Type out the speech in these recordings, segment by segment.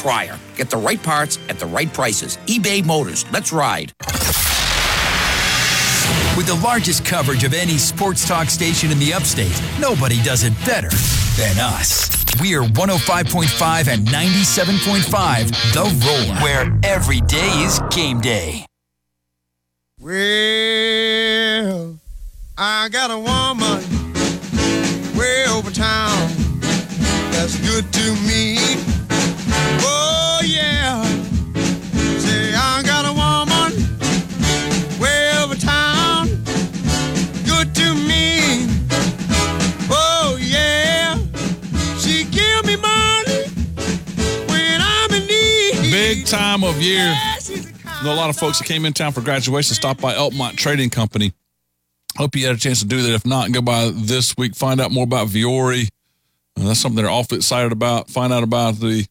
crier. Get the right parts at the right prices. eBay Motors. Let's ride. With the largest coverage of any sports talk station in the upstate, nobody does it better than us. We are 105.5 and 97.5 The Roar, where every day is game day. Well, I got a woman way over town that's good to me. Oh, yeah. Say, I got a woman way over town, good to me. Oh, yeah. She give me money when I'm in need. Big time of year. I know a lot of folks that came in town for graduation stopped by Elkmont Trading Company. Hope you had a chance to do that. If not, go by this week. Find out more about Viore. That's something they're awfully excited about. Find out about the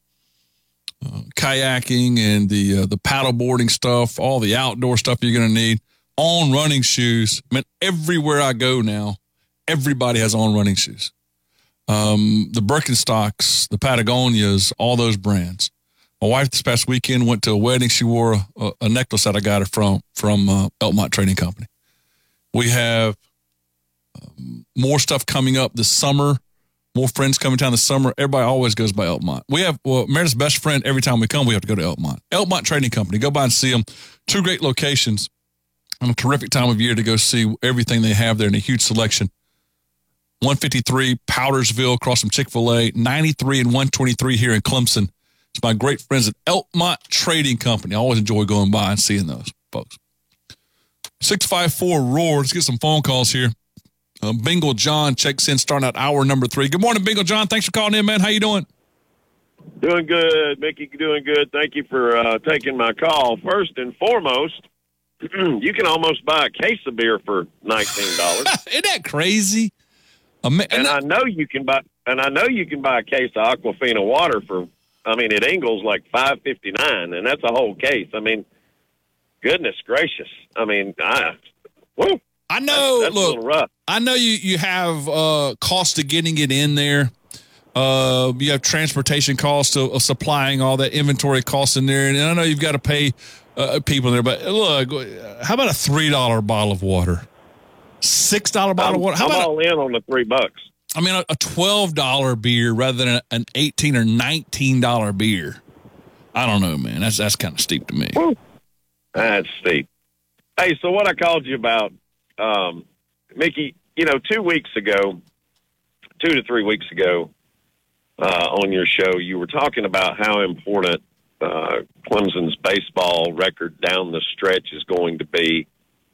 kayaking and the paddle boarding stuff, all the outdoor stuff you're going to need. On running shoes. I mean, everywhere I go now, everybody has on running shoes. The Birkenstocks, the Patagonias, all those brands. My wife this past weekend went to a wedding. She wore a necklace that I got her from Elkmont Trading Company. We have more stuff coming up this summer, more friends coming down this summer. Everybody always goes by Elkmont. We have, Meredith's best friend, every time we come, we have to go to Elkmont. Elkmont Trading Company. Go by and see them. 2 great locations and a terrific time of year to go see everything they have there in a huge selection. 153 Powdersville across from Chick-fil-A, 93 and 123 here in Clemson. It's my great friends at Elkmont Trading Company. I always enjoy going by and seeing those folks. 654-ROAR. Let's get some phone calls here. Bingle John checks in starting out hour number 3. Good morning, Bingle John. Thanks for calling in, man. How you doing? Doing good, Mickey. Doing good. Thank you for taking my call. First and foremost, you can almost buy a case of beer for $19. Isn't that crazy? I know you can buy a case of Aquafina water for, at Ingles like $5.59, and that's a whole case. Goodness gracious. I know. That's look, a little rough. I know you have cost of getting it in there. You have transportation costs of supplying all that inventory costs in there, and I know you've got to pay people in there. But look, how about a $3 bottle of water? $6 bottle of water? I'm all in on the $3. A $12 beer rather than an $18 or $19 beer. I don't know, man. That's kind of steep to me. Woo. That's steep. Hey, so what I called you about, Mickey, 2 weeks ago, 2 to 3 weeks ago, on your show, you were talking about how important Clemson's baseball record down the stretch is going to be.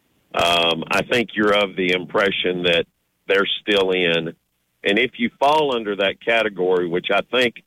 I think you're of the impression that they're still in. And if you fall under that category, which I think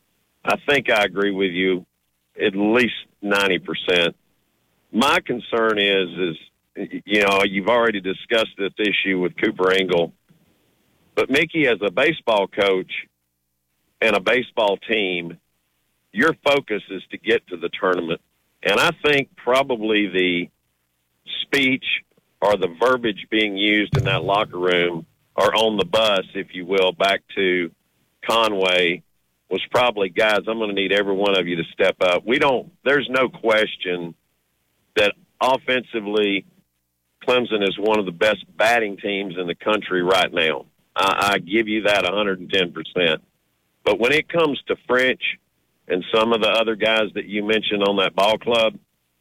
I agree with you, at least 90%. My concern is you've already discussed this issue with Cooper Engel, but Mickey, as a baseball coach and a baseball team, your focus is to get to the tournament. And I think probably the speech or the verbiage being used in that locker room or on the bus, if you will, back to Conway was probably, guys, I'm going to need every one of you to step up. There's no question that offensively Clemson is one of the best batting teams in the country right now. I give you that 110%. But when it comes to French and some of the other guys that you mentioned on that ball club,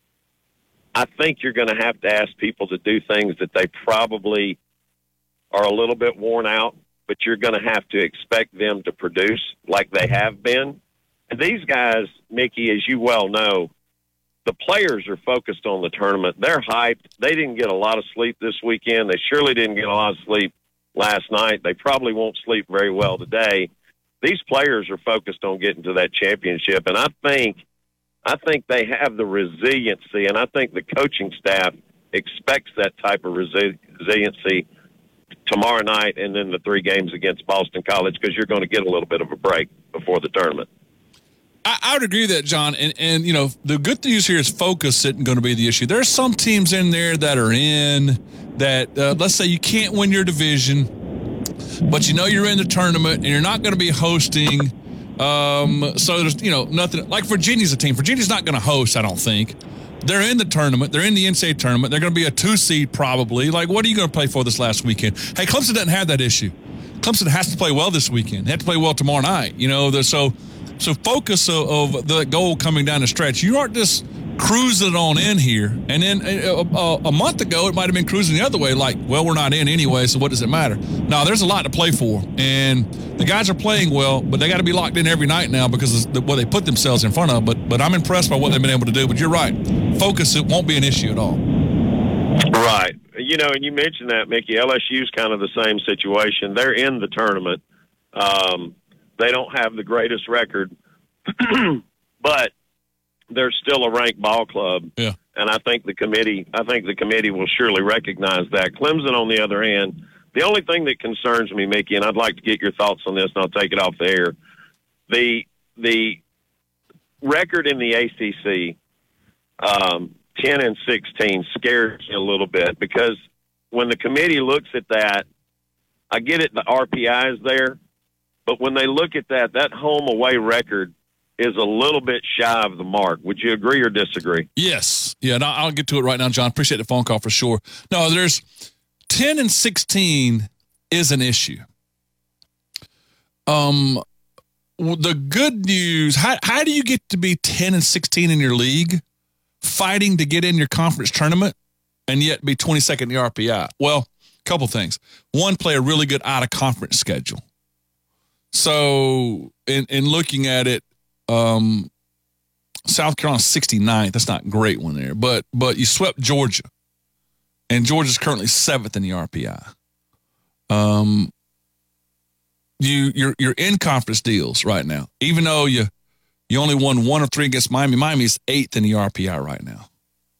I think you're going to have to ask people to do things that they probably are a little bit worn out, but you're going to have to expect them to produce like they have been. And these guys, Mickey, as you well know, the players are focused on the tournament. They're hyped. They didn't get a lot of sleep this weekend. They surely didn't get a lot of sleep last night. They probably won't sleep very well today. These players are focused on getting to that championship, and I think they have the resiliency, and I think the coaching staff expects that type of resiliency tomorrow night and then the 3 games against Boston College, because you're going to get a little bit of a break before the tournament. I would agree with that, John. And the good news here is focus isn't going to be the issue. There are some teams in there that are in that, let's say you can't win your division, but you're in the tournament and you're not going to be hosting So there's, nothing. Like Virginia's a team. Virginia's not going to host, I don't think. They're in the tournament. They're in the NCAA tournament. They're going to be a 2 seed probably. Like, what are you going to play for this last weekend? Hey, Clemson doesn't have that issue. Clemson has to play well this weekend. They have to play well tomorrow night. So focus of the goal coming down the stretch. You aren't just cruising on in here. And then a month ago, it might have been cruising the other way. Like, well, we're not in anyway, so what does it matter? No, there's a lot to play for. And the guys are playing well, but they got to be locked in every night now because of what they put themselves in front of. But I'm impressed by what they've been able to do. But you're right. Focus, it won't be an issue at all. Right. And you mentioned that, Mickey. LSU's kind of the same situation. They're in the tournament. They don't have the greatest record, but they're still a ranked ball club. Yeah. And I think the committee will surely recognize that. Clemson, on the other hand, the only thing that concerns me, Mickey, and I'd like to get your thoughts on this, and I'll take it off the air. The record in the ACC, 10-16, scares me a little bit because when the committee looks at that, I get it, the RPI is there, but when they look at that home-away record is a little bit shy of the mark. Would you agree or disagree? Yes. Yeah, and I'll get to it right now, John. Appreciate the phone call for sure. No, there's 10-16 is an issue. The good news, how do you get to be 10-16 in your league, fighting to get in your conference tournament, and yet be 22nd in the RPI? Well, a couple things. One, play a really good out-of-conference schedule. So in looking at it, South Carolina 69th. That's not a great one there, but you swept Georgia, and Georgia's currently 7th in the RPI. You're in conference deals right now, even though you only won 1 or 3 against Miami. Miami's 8th in the RPI right now.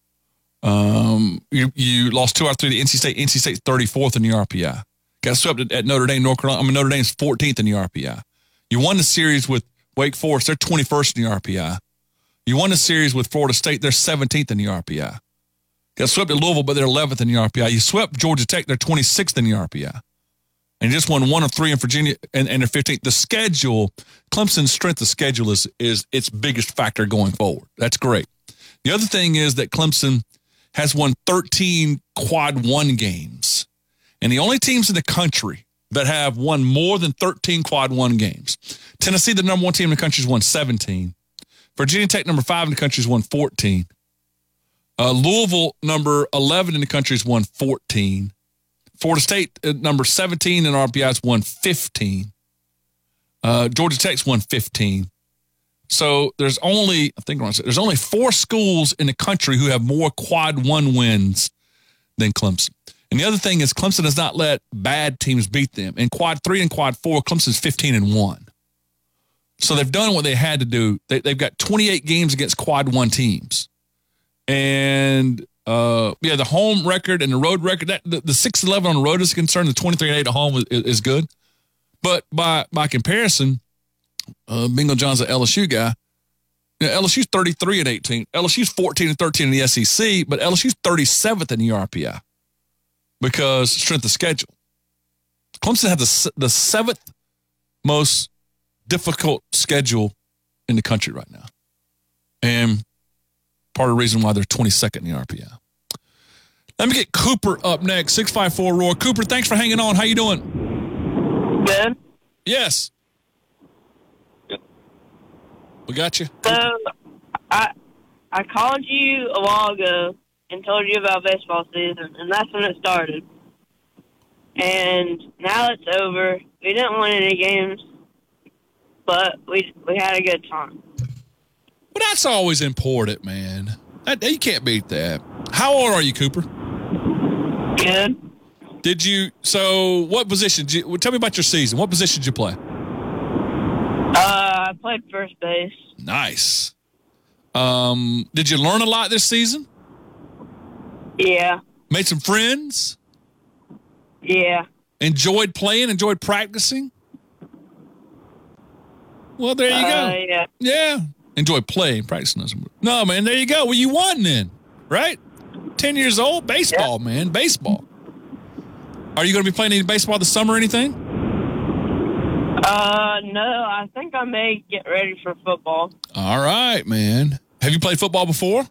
You lost 2 out of 3 to NC State. NC State's 34th in the RPI. Got swept at Notre Dame, North Carolina. Notre Dame's 14th in the RPI. You won the series with Wake Forest. They're 21st in the RPI. You won the series with Florida State. They're 17th in the RPI. Got swept at Louisville, but they're 11th in the RPI. You swept Georgia Tech. They're 26th in the RPI. And you just won 1 of 3 in Virginia, and they're 15th. The schedule, Clemson's strength of schedule is its biggest factor going forward. That's great. The other thing is that Clemson has won 13 quad 1 games. And the only teams in the country that have won more than 13 quad 1 games. Tennessee, the number 1 team in the country, has won 17. Virginia Tech, number 5 in the country, has won 14. Louisville, number 11 in the country, has won 14. Florida State, number 17 in RPI, has won 15. Georgia Tech's won 15. So there's only 4 schools in the country who have more quad 1 wins than Clemson. And the other thing is Clemson has not let bad teams beat them. In quad 3 and quad 4, Clemson's 15-1. So they've done what they had to do. They've got 28 games against quad 1 teams. And, the home record and the road record, the 6-11 on the road is concerned. The 23-8 at home is good. But by comparison, Bingo John's an LSU guy. LSU's 33-18. LSU's 14-13 in the SEC, but LSU's 37th in the RPI because strength of schedule. Clemson has the 7th most difficult schedule in the country right now. And part of the reason why they're 22nd in the RPI. Let me get Cooper up next, 654-ROAR. Cooper, thanks for hanging on. How you doing? Good. Yes. We got you. So, I called you a while ago and told you about baseball season, and that's when it started. And now it's over. We didn't win any games, but we had a good time. Well, that's always important, man. You can't beat that. How old are you, Cooper? Good. So what position, tell me about your season. What position did you play? I played first base. Nice. Did you learn a lot this season? Yeah. Made some friends? Yeah. Enjoyed playing? Enjoyed practicing? Well, there you go. Yeah. Yeah. Enjoy playing, practicing. No, man, there you go. Well, you won then, right? 10 years old? Baseball, man. Baseball. Are you going to be playing any baseball this summer or anything? No, I think I may get ready for football. All right, man. Have you played football before?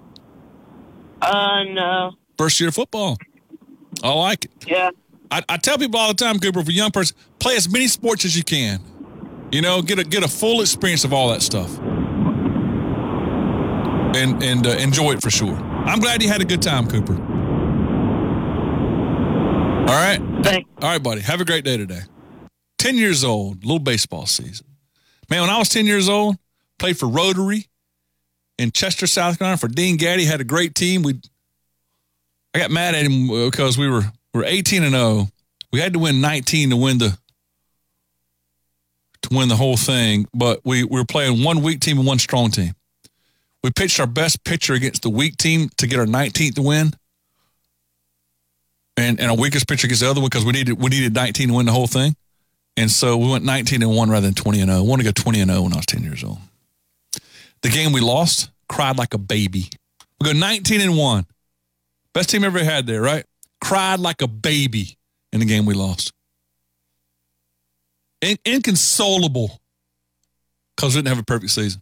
No. First year of football. I like it. Yeah. I tell people all the time, Cooper, for a young person, play as many sports as you can. You know, get a full experience of all that stuff. And enjoy it for sure. I'm glad you had a good time, Cooper. All right? Thanks. All right, buddy. Have a great day today. 10 years old, little baseball season. Man, when I was 10 years old, played for Rotary in Chester, South Carolina for Dean Gaddy. Had a great team. I got mad at him because we were 18-0. We had to win 19 to win the whole thing, but we were playing one weak team and one strong team. We pitched our best pitcher against the weak team to get our 19th win, and our weakest pitcher against the other one because we needed 19 to win the whole thing. And so we went 19-1 rather than 20-0. I wanted to go 20-0 when I was 10 years old. The game we lost, cried like a baby. We go 19-1. Best team ever had there, right? Cried like a baby in the game we lost. Inconsolable because we didn't have a perfect season.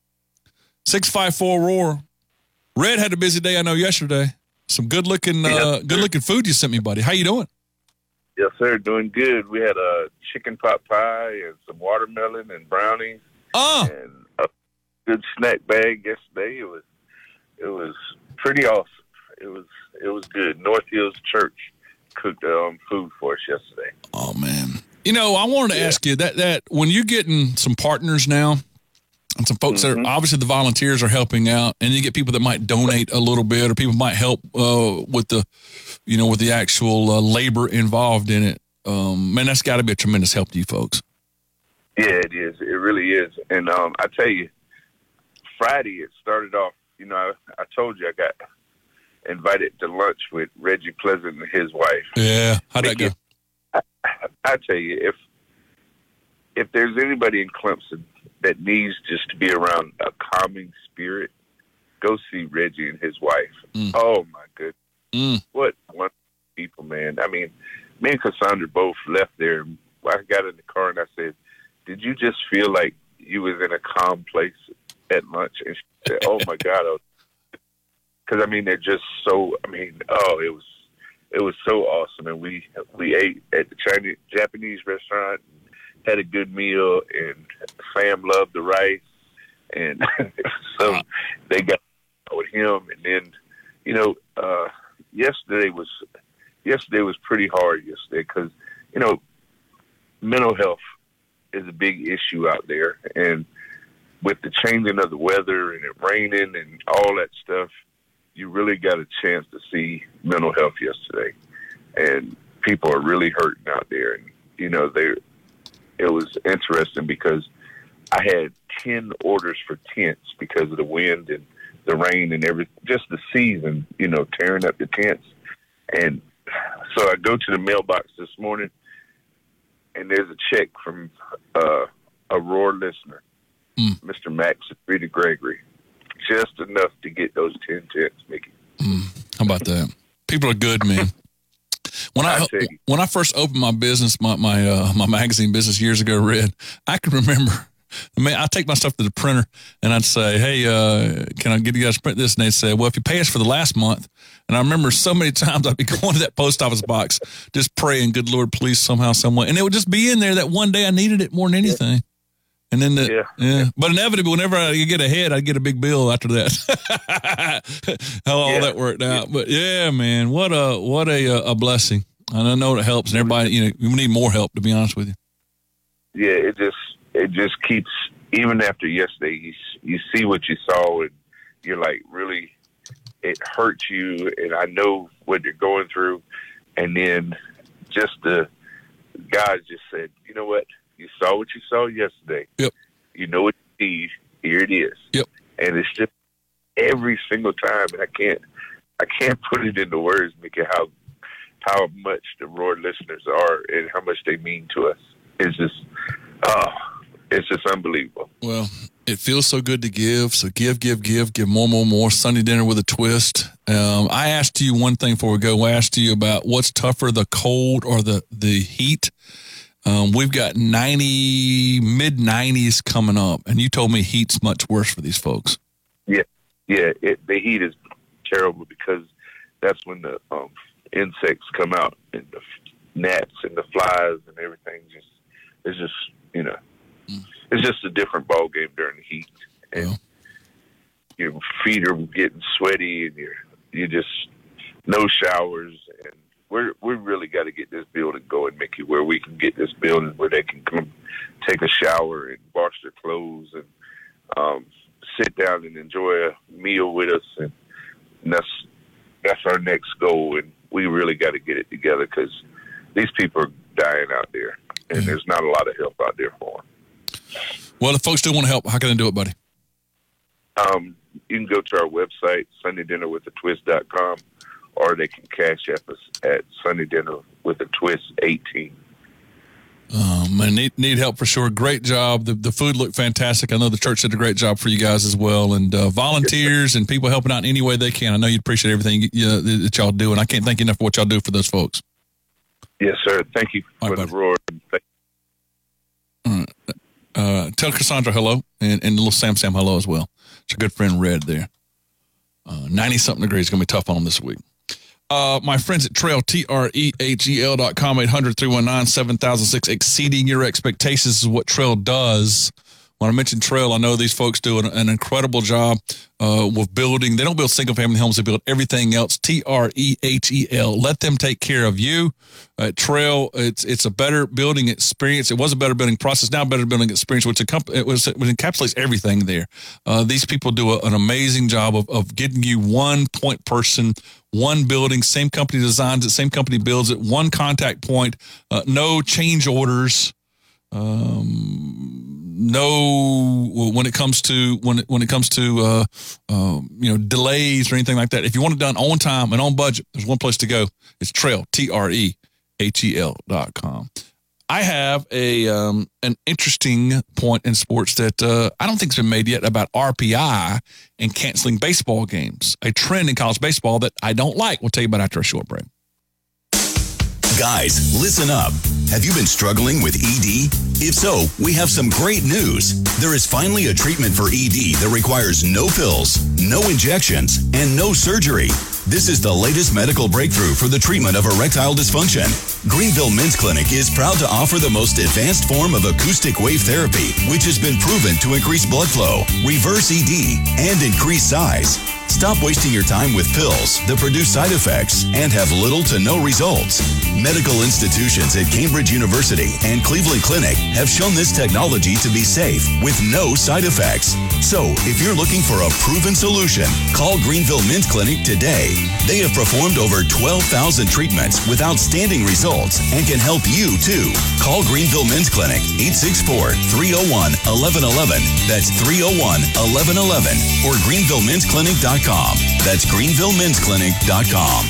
654 Roar. Red had a busy day, I know, yesterday. Some good-looking food you sent me, buddy. How you doing? Yes, sir. Doing good. We had a chicken pot pie and some watermelon and brownies. And a good snack bag yesterday. It was pretty awesome. It was good. North Hills Church cooked food for us yesterday. Oh man. You know, I wanted to ask you that when you're getting some partners now and some folks that are obviously the volunteers are helping out, and you get people that might donate a little bit or people might help with the actual labor involved in it. Man, that's got to be a tremendous help to you folks. Yeah, it is. It really is. And I tell you, Friday it started off, you know, I told you I got invited to lunch with Reggie Pleasant and his wife. Yeah. How'd that go? I tell you, if there's anybody in Clemson that needs just to be around a calming spirit, go see Reggie and his wife. Oh my goodness. What wonderful people, man. I mean, me and Cassandra both left there. I got in the car and I said, did you just feel like you was in a calm place at lunch? And she said, oh my God. Because I mean, they're just so, it was so awesome. And we ate at the Japanese restaurant, had a good meal, and Sam loved the rice. And so they got with him. And then, you know, yesterday was pretty hard yesterday because, you know, mental health is a big issue out there. And with the changing of the weather and it raining and all that stuff, you really got a chance to see mental health yesterday. And people are really hurting out there. And, you know, it was interesting because I had 10 orders for tents because of the wind and the rain and everything, just the season, you know, tearing up the tents. And so I go to the mailbox this morning, and there's a check from a Roar listener, Mr. Max Rita Gregory, just enough to get those 10 tents, Mickey. How about that? People are good, man. When I first opened my business, my magazine business years ago, Red, I can remember. I take my stuff to the printer and I'd say, hey, can I get you guys to print this? And they'd say, well, if you pay us for the last month. And I remember so many times I'd be going to that post office box, just praying, good Lord, please somehow, some way. And it would just be in there that one day I needed it more than anything. And then but inevitably, whenever I get ahead, I'd get a big bill after that. How all that worked out. But yeah, man, what a blessing. And I know it helps, and everybody, you know, we need more help, to be honest with you. Yeah, it just keeps, even after yesterday, you see what you saw, and you're like, really, it hurts you, and I know what you're going through. And then just God just said, you know what? You saw what you saw yesterday. Yep. You know what you need. Here it is. Yep. And it's just every single time, and I can't put it into words, Mickey, how much the Roar listeners are and how much they mean to us. It's just unbelievable. Well, it feels so good to give. So give more. Sunday dinner with a twist. I asked you one thing before we go. I asked you about what's tougher, the cold or the heat. We've got mid-90s coming up, and you told me heat's much worse for these folks. Yeah. The heat is terrible because that's when the insects come out, and the gnats and the flies and everything. It's just it's just a different ball game during the heat, and your feet are getting sweaty, and you just no showers, and we really got to get this building going, Mickey, where we can get this building where they can come take a shower and wash their clothes and sit down and enjoy a meal with us, and that's our next goal, and we really got to get it together because these people are dying out there, and there's not a lot of help out there for them. Well, if folks do want to help, how can they do it, buddy? You can go to our website, SundayDinnerWithATwist.com, or they can cash app us at SundayDinnerWithATwist18. Man, need help for sure. Great job. The food looked fantastic. I know the church did a great job for you guys as well. And volunteers and people helping out in any way they can. I know you'd appreciate everything that y'all do, and I can't thank you enough for what y'all do for those folks. Yes, sir. Thank you for the roar. All right. Tell Cassandra hello, and little Sam hello as well. It's a good friend Red there. 90-something degrees. Going to be tough on them this week. My friends at Trail, TREHEL.com, 800-319-7006. Exceeding your expectations is what Trail does. When I mentioned Trail, I know these folks do an incredible job with building. They don't build single-family homes. They build everything else. TREHEL. Let them take care of you. Trail, it's a better building experience. It was a better building process, now a better building experience, which encapsulates everything there. These people do an amazing job of getting you one point person, one building, same company designs it, same company builds it, one contact point, no change orders. No, when it comes to delays or anything like that. If you want it done on time and on budget, there's one place to go. It's Trail, TREHEL.com. I have an interesting point in sports that I don't think's been made yet about RPI and canceling baseball games. A trend in college baseball that I don't like. We'll tell you about after a short break. Guys, listen up. Have you been struggling with ED? If so, we have some great news. There is finally a treatment for ED that requires no pills, no injections, and no surgery. This is the latest medical breakthrough for the treatment of erectile dysfunction. Greenville Men's Clinic is proud to offer the most advanced form of acoustic wave therapy, which has been proven to increase blood flow, reverse ED, and increase size. Stop wasting your time with pills that produce side effects and have little to no results. Medical institutions at Cambridge University and Cleveland Clinic have shown this technology to be safe with no side effects. So, if you're looking for a proven solution, call Greenville Men's Clinic today. They have performed over 12,000 treatments with outstanding results and can help you too. Call Greenville Men's Clinic, 864-301-1111. That's 301-1111 or greenvillemensclinic.com. That's greenvillemensclinic.com.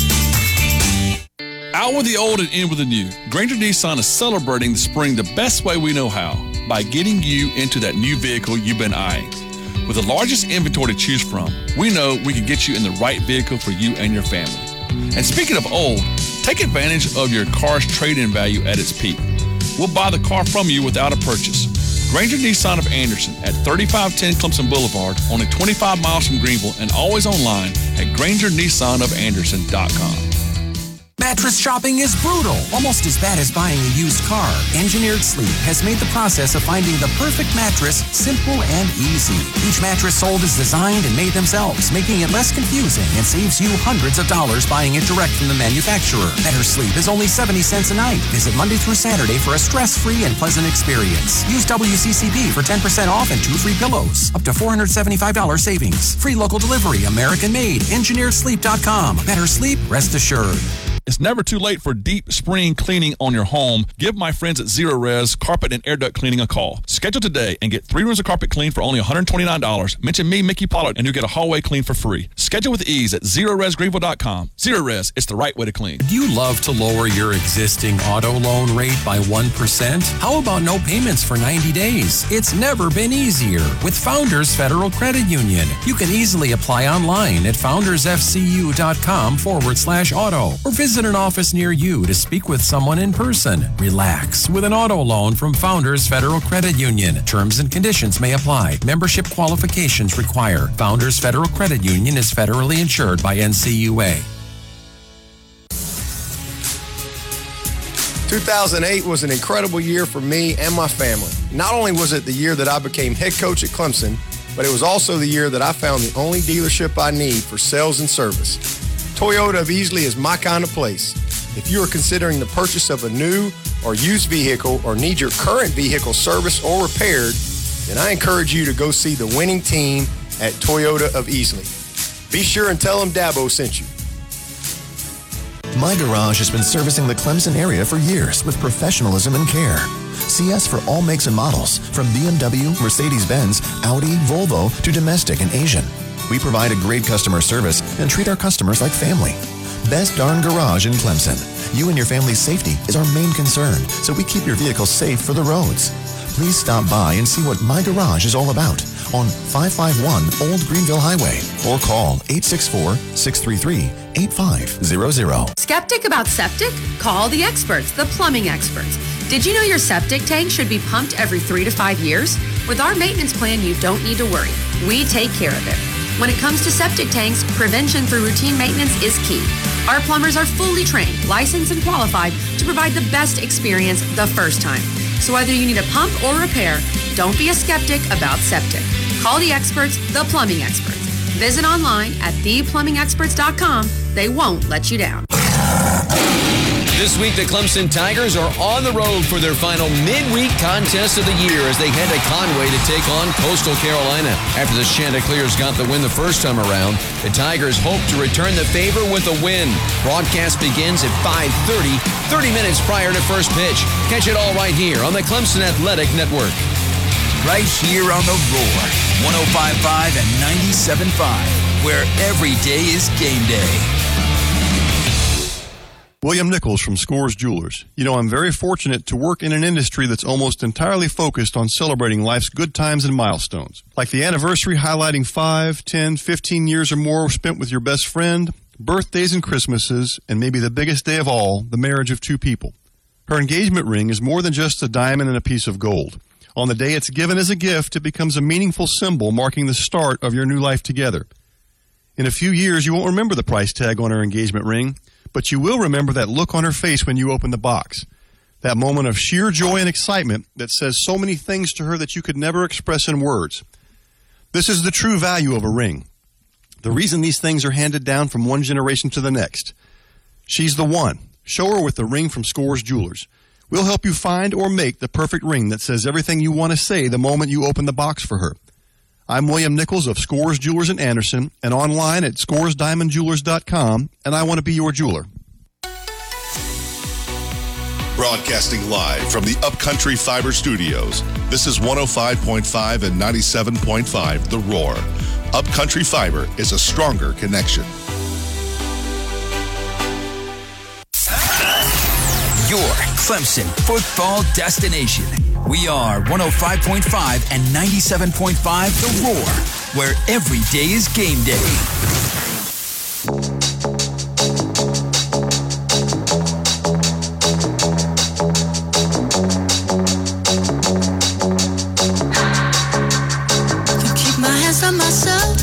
Out with the old and in with the new. Granger Nissan is celebrating the spring the best way we know how, by getting you into that new vehicle you've been eyeing. With the largest inventory to choose from, we know we can get you in the right vehicle for you and your family. And speaking of old, take advantage of your car's trade-in value at its peak. We'll buy the car from you without a purchase. Granger Nissan of Anderson at 3510 Clemson Boulevard, only 25 miles from Greenville, and always online at GrangerNissanOfAnderson.com. Mattress shopping is brutal, almost as bad as buying a used car. Engineered Sleep has made the process of finding the perfect mattress simple and easy. Each mattress sold is designed and made themselves, making it less confusing and saves you hundreds of dollars buying it direct from the manufacturer. Better sleep is only 70 cents a night. Visit Monday through Saturday for a stress-free and pleasant experience. Use WCCP for 10% off and 2 free pillows. Up to $475 savings. Free local delivery, American made, EngineeredSleep.com. Better sleep, rest assured. It's never too late for deep spring cleaning on your home. Give my friends at Zero Res Carpet and Air Duct Cleaning a call. Schedule today and get 3 rooms of carpet cleaned for only $129. Mention me, Mickey Pollard, and you'll get a hallway clean for free. Schedule with ease at ZeroResGreenville.com. Zero Res, it's the right way to clean. Do you love to lower your existing auto loan rate by 1%? How about no payments for 90 days? It's never been easier with Founders Federal Credit Union. You can easily apply online at foundersfcu.com/auto or visit Visit an office near you to speak with someone in person. Relax with an auto loan from Founders Federal Credit Union. Terms and conditions may apply. Membership qualifications require. Founders Federal Credit Union is federally insured by NCUA. 2008 was an incredible year for me and my family. Not only was it the year that I became head coach at Clemson, but it was also the year that I found the only dealership I need for sales and service. Toyota of Easley is my kind of place. If you are considering the purchase of a new or used vehicle or need your current vehicle serviced or repaired, then I encourage you to go see the winning team at Toyota of Easley. Be sure and tell them Dabo sent you. My Garage has been servicing the Clemson area for years with professionalism and care. See us for all makes and models, from BMW, Mercedes-Benz, Audi, Volvo, to domestic and Asian. We provide a great customer service and treat our customers like family. Best darn garage in Clemson. You and your family's safety is our main concern, so we keep your vehicle safe for the roads. Please stop by and see what My Garage is all about on 551 Old Greenville Highway or call 864-633-8500. Skeptic about septic? Call the experts, the plumbing experts. Did you know your septic tank should be pumped every 3 to 5 years? With our maintenance plan, you don't need to worry. We take care of it. When it comes to septic tanks, prevention through routine maintenance is key. Our plumbers are fully trained, licensed, and qualified to provide the best experience the first time. So whether you need a pump or repair, don't be a skeptic about septic. Call the experts, the plumbing experts. Visit online at theplumbingexperts.com. They won't let you down. This week, the Clemson Tigers are on the road for their final midweek contest of the year as they head to Conway to take on Coastal Carolina. After the Chanticleers got the win the first time around, the Tigers hope to return the favor with a win. Broadcast begins at 5:30, 30 minutes prior to first pitch. Catch it all right here on the Clemson Athletic Network. Right here on The Roar, 105.5 and 97.5, where every day is game day. William Nichols from Scores Jewelers. You know, I'm very fortunate to work in an industry that's almost entirely focused on celebrating life's good times and milestones. Like the anniversary highlighting 5, 10, 15 years or more spent with your best friend, birthdays and Christmases, and maybe the biggest day of all, the marriage of two people. Her engagement ring is more than just a diamond and a piece of gold. On the day it's given as a gift, it becomes a meaningful symbol marking the start of your new life together. In a few years, you won't remember the price tag on her engagement ring, but you will remember that look on her face when you open the box. That moment of sheer joy and excitement that says so many things to her that you could never express in words. This is the true value of a ring. The reason these things are handed down from one generation to the next. She's the one. Show her with the ring from Scores Jewelers. We'll help you find or make the perfect ring that says everything you want to say the moment you open the box for her. I'm William Nichols of Scores Jewelers in Anderson and online at scoresdiamondjewelers.com, and I want to be your jeweler. Broadcasting live from the Upcountry Fiber Studios, this is 105.5 and 97.5 The Roar. Upcountry Fiber is a stronger connection. Your Clemson football destination. We are 105.5 and 97.5 The Roar, where every day is game day. To keep my hands on myself,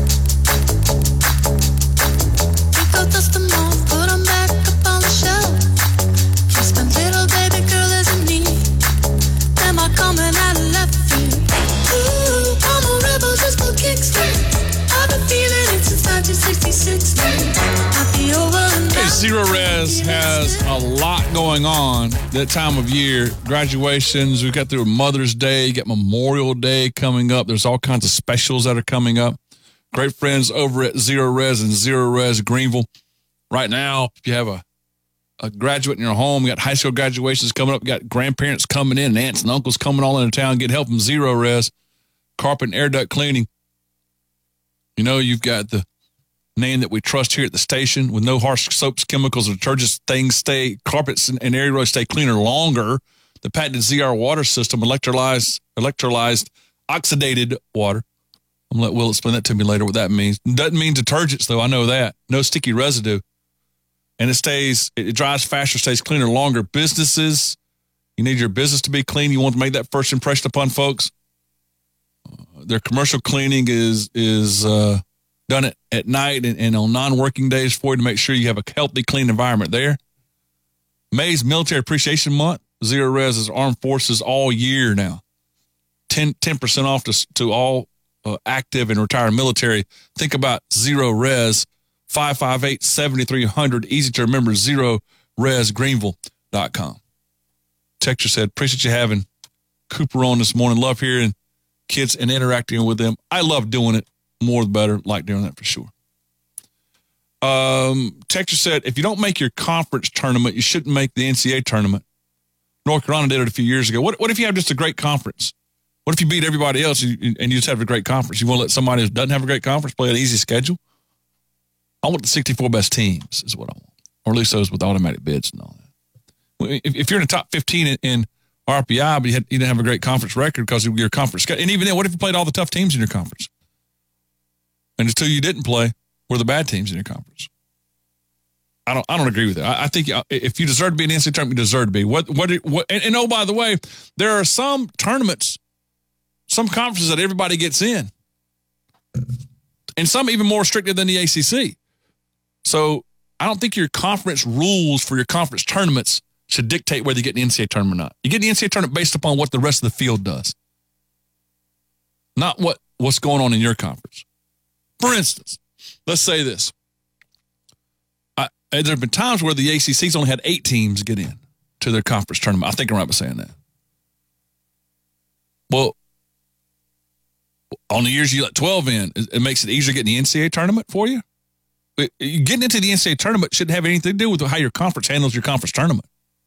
pick up dust them off, put them back up on the shelf. Kiss my little baby girl as in need. Am I coming out of left field? Ooh, I'm a rebel just for kicks. I've been feeling it since 1966. I'll be over and Hey, Zero Res has a lot going on that time of year. Graduations, we've got through Mother's Day, you got Memorial Day coming up. There's all kinds of specials that are coming up. Great friends over at Zero Res and Zero Res Greenville. Right now, if you have a graduate in your home, you got high school graduations coming up, you got grandparents coming in, and aunts and uncles coming all into town, get help from Zero Res, carpet and air duct cleaning. You know, you've got the name that we trust here at the station with no harsh soaps, chemicals, or detergents. Things stay, carpets and areas stay cleaner longer. The patented ZR water system, electrolyzed, oxidated water. I'm going to let Will explain that to me later what that means. Doesn't mean detergents, though. I know that. No sticky residue. and it dries faster, stays cleaner longer. Businesses, you need your business to be clean. You want to make that first impression upon folks. Their commercial cleaning is done at night and on non-working days for you to make sure you have a healthy, clean environment there. May's Military Appreciation Month. Zero Res is Armed Forces all year now. 10% off to all active and retired military. Think about Zero Res, 558-7300. Easy to remember, ZeroResGreenville.com. Texture said, appreciate you having Cooper on this morning. Love hearing kids and interacting with them. I love doing it. More the better. Like doing that for sure. Texture said, if you don't make your conference tournament, you shouldn't make the NCAA tournament. North Carolina did it a few years ago. What if you have just a great conference? What if you beat everybody else and you just have a great conference? You want to let somebody who doesn't have a great conference play an easy schedule? I want the 64 best teams is what I want. Or at least those with automatic bids and all that. If you're in the top 15 in RPI, but you didn't have a great conference record because of your conference schedule. And even then, what if you played all the tough teams in your conference? And the two you didn't play were the bad teams in your conference. I don't agree with that. I think if you deserve to be in the NCAA tournament, you deserve to be. And oh, by the way, there are some tournaments, some conferences that everybody gets in. And some even more restricted than the ACC. So I don't think your conference rules for your conference tournaments should dictate whether you get in the NCAA tournament or not. You get in the NCAA tournament based upon what the rest of the field does, not what's going on in your conference. For instance, let's say this. There have been times where the ACC's only had 8 teams get in to their conference tournament. I think I'm right by saying that. Well, on the years you let 12 in, it makes it easier getting the NCAA tournament for you. Getting into the NCAA tournament shouldn't have anything to do with how your conference handles your conference tournament.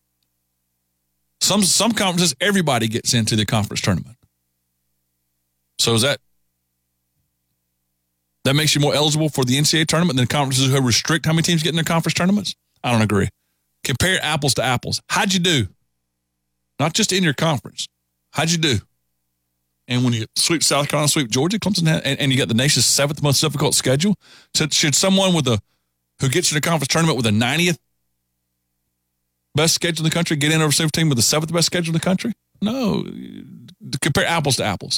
Some conferences, everybody gets into the conference tournament. So is that makes you more eligible for the NCAA tournament than conferences who restrict how many teams get in their conference tournaments? I don't agree. Compare apples to apples. How'd you do? Not just in your conference. How'd you do? And when you sweep South Carolina, sweep Georgia, Clemson, and you got the nation's 7th most difficult schedule, so should someone who gets in the conference tournament with the 90th best schedule in the country get in over 17 with the 7th best schedule in the country? No. Compare apples to apples.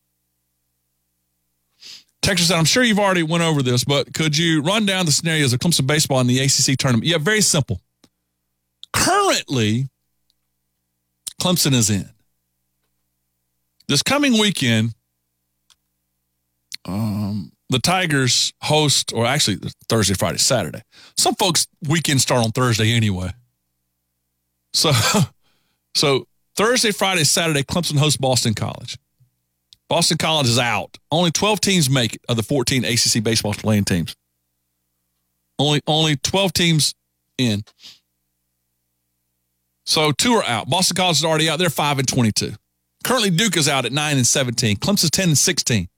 Texas said, I'm sure you've already went over this, but could you run down the scenarios of Clemson baseball in the ACC tournament? Yeah, very simple. Currently, Clemson is in. This coming weekend, the Tigers host, or actually Thursday, Friday, Saturday. Some folks' weekends start on Thursday anyway. So Thursday, Friday, Saturday, Clemson hosts Boston College. Boston College is out. Only 12 teams make it of the 14 ACC baseball playing teams. Only 12 teams in. So 2 are out. Boston College is already out. They're 5-22. Currently, Duke is out at 9-17. Clemson's 10-16.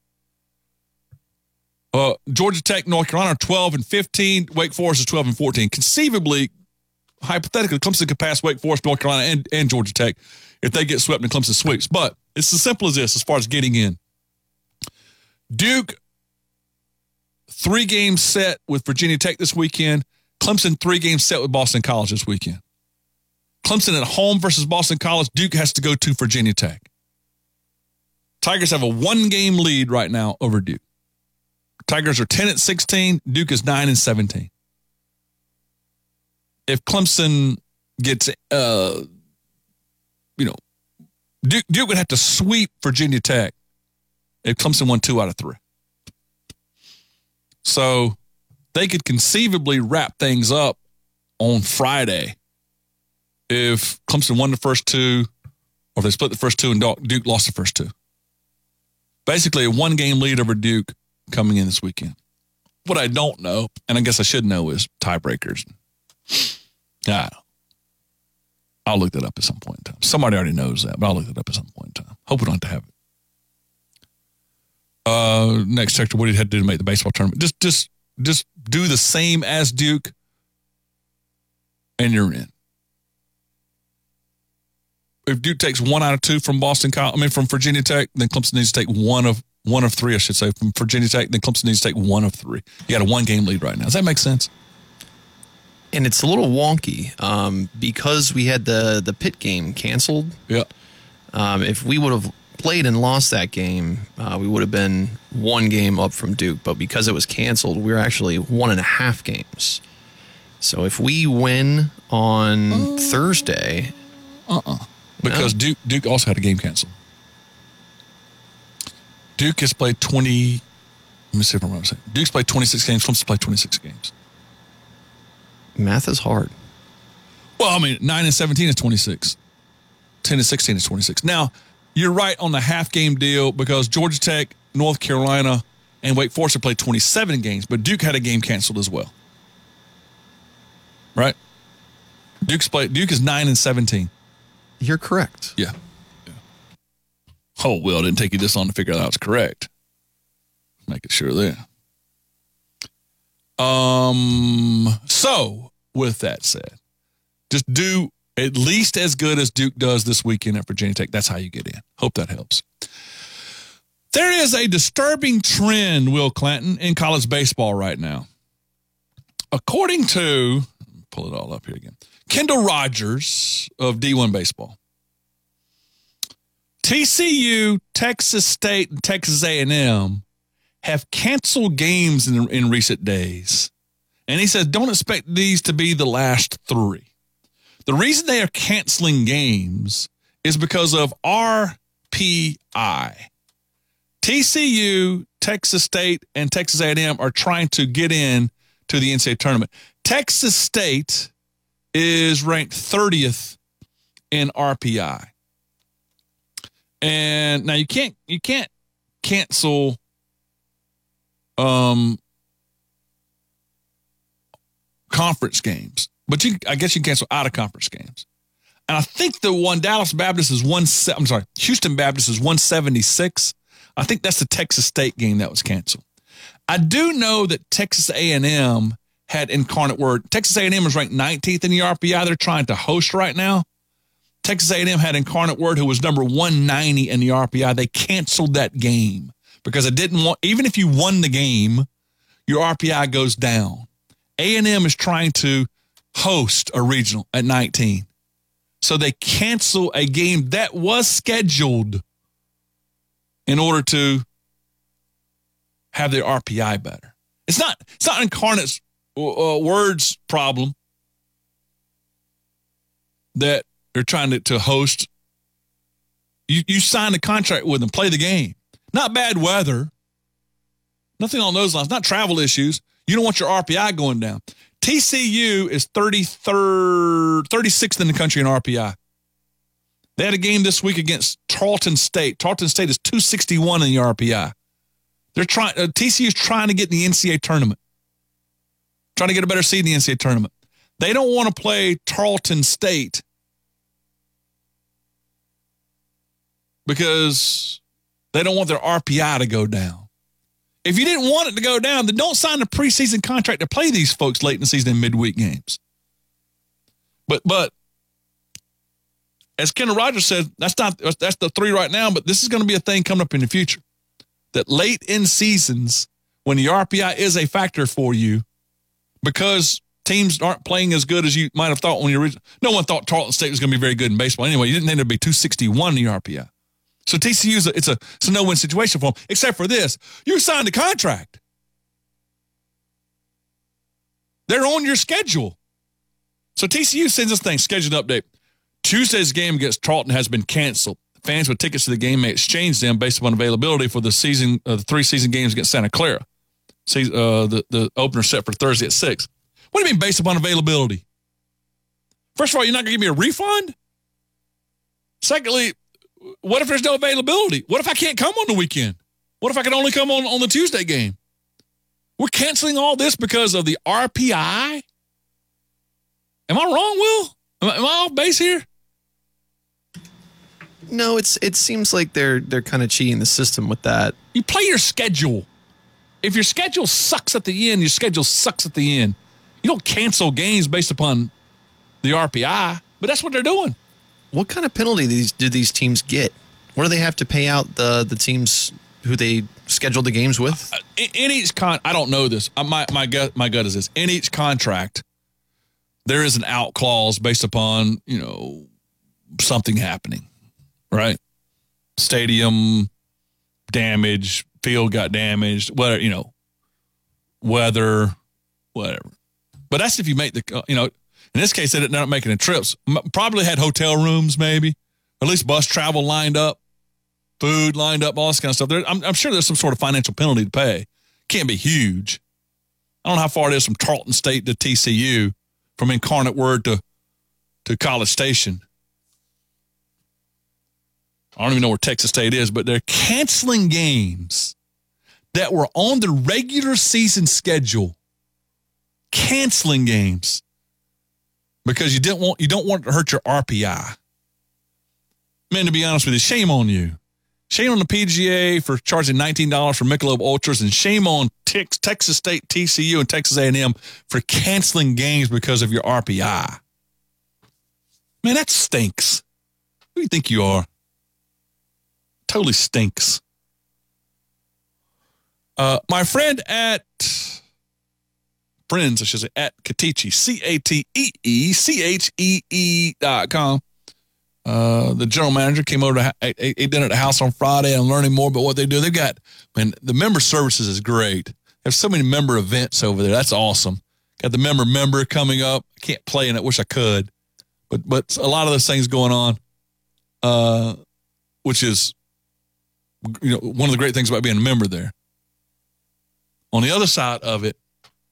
Georgia Tech, North Carolina are 12-15. Wake Forest is 12-14. Conceivably, hypothetically, Clemson could pass Wake Forest, North Carolina, and Georgia Tech if they get swept in Clemson sweeps. But it's as simple as this as far as getting in. Duke, 3 games set with Virginia Tech this weekend. Clemson, 3 games set with Boston College this weekend. Clemson at home versus Boston College. Duke has to go to Virginia Tech. Tigers have a 1-game lead right now over Duke. Tigers are 10-16. Duke is 9-17. If Clemson gets, Duke would have to sweep Virginia Tech if Clemson won 2 out of 3. So they could conceivably wrap things up on Friday if Clemson won the first 2, or if they split the first 2 and Duke lost the first 2. Basically, a 1-game lead over Duke coming in this weekend. What I don't know, and I guess I should know, is tiebreakers. I'll look that up at some point in time. Somebody already knows that, but I'll look that up at some point in time. Hope we don't have to have it. Next sector, what do you have to do to make the baseball tournament? Just do the same as Duke, and you're in. If Duke takes 1 out of 2 from from Virginia Tech, then Clemson needs to take one of 3, I should say, from Virginia Tech. Then Clemson needs to take 1 of 3. You got a 1-game lead right now. Does that make sense? And it's a little wonky because we had the Pitt game canceled. Yeah. If we would have played and lost that game, we would have been 1 game up from Duke. But because it was canceled, we're actually 1.5 games. So if we win on Thursday... Because Duke also had a game canceled. Duke has played 20... Let me see if I'm right. Duke's played 26 games. Clemson's played 26 games. Math is hard. Well, I mean, 9 and 17 is 26. 10 and 16 is 26. Now, you're right on the half-game deal because Georgia Tech, North Carolina, and Wake Forest have played 27 games, but Duke had a game canceled as well. Right? Duke is 9 and 17. You're correct. Yeah. Oh, well, it didn't take you this long to figure out I was correct. Making sure there. So, with that said, just do at least as good as Duke does this weekend at Virginia Tech. That's how you get in. Hope that helps. There is a disturbing trend, Will Clanton, in college baseball right now. According to, pull it all up here again, Kendall Rogers of D1 Baseball, TCU, Texas State, and Texas A&M have canceled games in recent days. And he says, don't expect these to be the last 3. The reason they are canceling games is because of RPI. TCU, Texas State, and Texas A&M are trying to get in to the NCAA tournament. Texas State is ranked 30th in RPI. And now you can't cancel conference games, but I guess you can cancel out of conference games. And I think the one Houston Baptist is 176. I think that's the Texas State game that was canceled. I do know that Texas A&M had Incarnate Word. Texas A&M is ranked 19th in the RPI. They're trying to host right now. Texas A&M had Incarnate Word, who was number 190 in the RPI. They canceled that game because it didn't want, even if you won the game, your RPI goes down. A&M is trying to host a regional at 19. So they cancel a game that was scheduled in order to have their RPI better. It's not Incarnate's Word's problem that they're trying to host. You signed a contract with them, play the game. Not bad weather. Nothing on those lines. Not travel issues. You don't want your RPI going down. TCU is 36th in the country in RPI. They had a game this week against Tarleton State. Tarleton State is 261 in the RPI. They're trying. TCU is trying to get in the NCAA tournament. Trying to get a better seed in the NCAA tournament. They don't want to play Tarleton State because they don't want their RPI to go down. If you didn't want it to go down, then don't sign a preseason contract to play these folks late in the season in midweek games. But as Kendall Rogers said, that's the 3 right now, but this is going to be a thing coming up in the future. That late in seasons, when the RPI is a factor for you, because teams aren't playing as good as you might have thought when you originally. No one thought Tarleton State was going to be very good in baseball anyway. You didn't think it'd be 261 in the RPI. So TCU it's a no-win situation for them, except for this. You signed a contract. They're on your schedule. So TCU sends this thing, scheduled update. Tuesday's game against Tarleton has been canceled. Fans with tickets to the game may exchange them based upon availability for the 3 season games against Santa Clara. The opener set for Thursday at 6. What do you mean based upon availability? First of all, you're not going to give me a refund? Secondly, what if there's no availability? What if I can't come on the weekend? What if I can only come on the Tuesday game? We're canceling all this because of the RPI? Am I wrong, Will? Am I off base here? No, it seems like they're kind of cheating the system with that. You play your schedule. If your schedule sucks at the end, your schedule sucks at the end. You don't cancel games based upon the RPI, but that's what they're doing. What kind of penalty do these teams get? What do they have to pay out the teams who they scheduled the games with? In each I don't know this. My gut is this. In each contract, there is an out clause based upon, something happening, right? Stadium damage, field got damaged, whatever, weather, whatever. But that's if you make the, in this case, they're not making the trips. Probably had hotel rooms, maybe, at least bus travel lined up, food lined up, all this kind of stuff. I'm sure there's some sort of financial penalty to pay. Can't be huge. I don't know how far it is from Tarleton State to TCU, from Incarnate Word to College Station. I don't even know where Texas State is, but they're canceling games that were on the regular season schedule. Canceling games because you don't want it to hurt your RPI. Man, to be honest with you, shame on you. Shame on the PGA for charging $19 for Michelob Ultras, and shame on Texas State, TCU, and Texas A&M for canceling games because of your RPI. Man, that stinks. Who do you think you are? Totally stinks. My friends, at Cateche, CATEECHEE.com. The general manager came over to ate dinner at the house on Friday. I'm learning more about what they do. They've got, the member services is great. They have so many member events over there. That's awesome. Got the member coming up. I can't play in it. Wish I could, but a lot of those things going on, which is, one of the great things about being a member there. On the other side of it,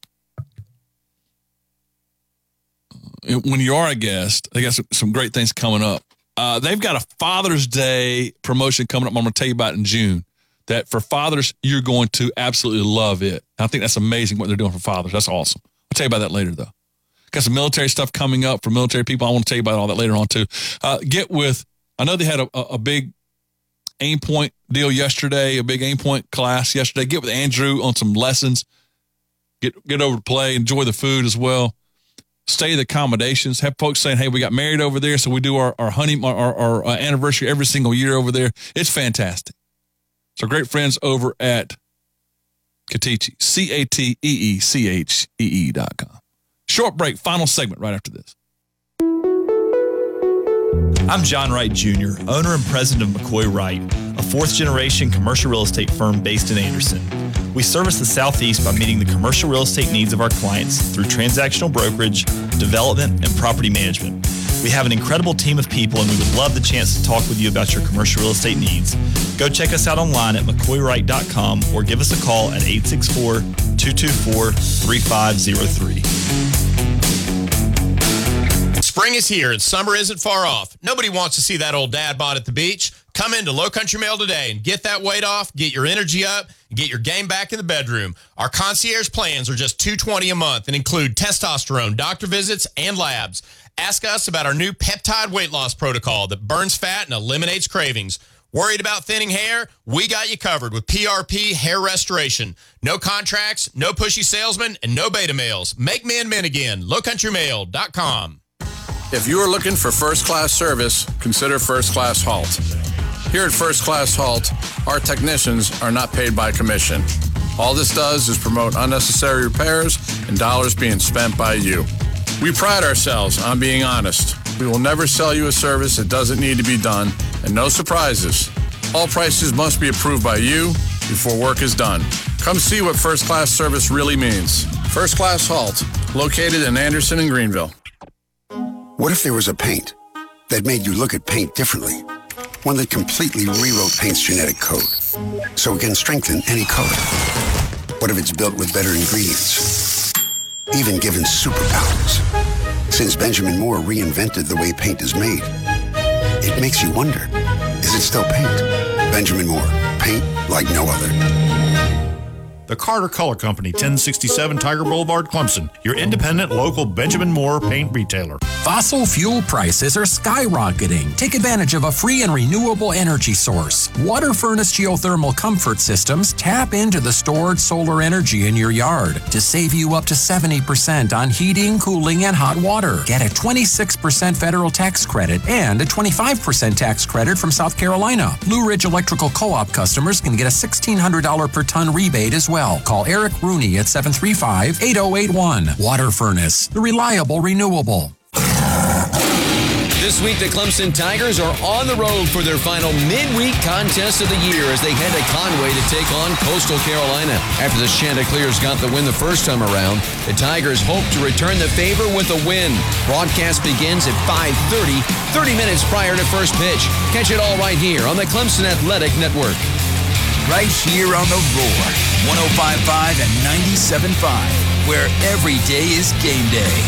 when you are a guest, they got some great things coming up. They've got a Father's Day promotion coming up. I'm going to tell you about in June. That for fathers, you're going to absolutely love it. I think that's amazing what they're doing for fathers. That's awesome. I'll tell you about that later, though. Got some military stuff coming up for military people. I want to tell you about all that later on, too. I know they had a big aim point deal yesterday, a big aim point class yesterday. Get with Andrew on some lessons. Get over to play, enjoy the food as well. Stay the accommodations. Have folks saying, hey, we got married over there, so we do our anniversary every single year over there. It's fantastic. So great friends over at Cateche, CATEECHEE.com. Short break, final segment right after this. I'm John Wright Jr., owner and president of McCoy Wright, a fourth-generation commercial real estate firm based in Anderson. We service the Southeast by meeting the commercial real estate needs of our clients through transactional brokerage, development, and property management. We have an incredible team of people, and we would love the chance to talk with you about your commercial real estate needs. Go check us out online at McCoyWright.com or give us a call at 864-224-3503. Spring is here and summer isn't far off. Nobody wants to see that old dad bod at the beach. Come into Low Country Mail today and get that weight off, get your energy up, and get your game back in the bedroom. Our concierge plans are just $220 a month and include testosterone, doctor visits, and labs. Ask us about our new peptide weight loss protocol that burns fat and eliminates cravings. Worried about thinning hair? We got you covered with PRP Hair Restoration. No contracts, no pushy salesmen, and no beta males. Make men men again. LowCountryMail.com. If you are looking for first-class service, consider First Class Halt. Here at First Class Halt, our technicians are not paid by commission. All this does is promote unnecessary repairs and dollars being spent by you. We pride ourselves on being honest. We will never sell you a service that doesn't need to be done, and no surprises. All prices must be approved by you before work is done. Come see what first-class service really means. First Class Halt, located in Anderson and Greenville. What if there was a paint that made you look at paint differently? One that completely rewrote paint's genetic code, so it can strengthen any color. What if it's built with better ingredients, even given superpowers? Since Benjamin Moore reinvented the way paint is made, it makes you wonder, is it still paint? Benjamin Moore, paint like no other. The Carter Color Company, 1067 Tiger Boulevard, Clemson, your independent local Benjamin Moore paint retailer. Fossil fuel prices are skyrocketing. Take advantage of a free and renewable energy source. Water furnace geothermal comfort systems tap into the stored solar energy in your yard to save you up to 70% on heating, cooling, and hot water. Get a 26% federal tax credit and a 25% tax credit from South Carolina. Blue Ridge Electrical Co-op customers can get a $1,600 per ton rebate as well. well. Call Eric Rooney at 735-8081. Water Furnace, the reliable renewable. This week, the Clemson Tigers are on the road for their final midweek contest of the year as they head to Conway to take on Coastal Carolina. After the Chanticleers got the win the first time around, the Tigers hope to return the favor with a win. Broadcast begins at 5:30, 30 minutes prior to first pitch. Catch it all right here on the Clemson Athletic Network. Right here on The Roar, 105.5 and 97.5, where every day is game day.